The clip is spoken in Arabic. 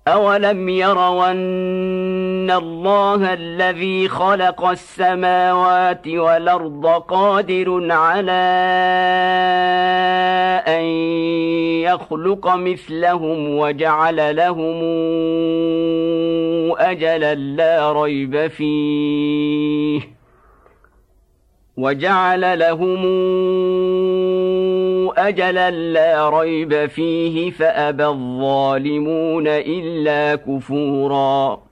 أولم يروا أن الله الذي خلق السماوات والأرض قادر على أن يخلق مثلهم وجعل لهم أجلا لا ريب فيه فأبى الظالمون إلا كفورا.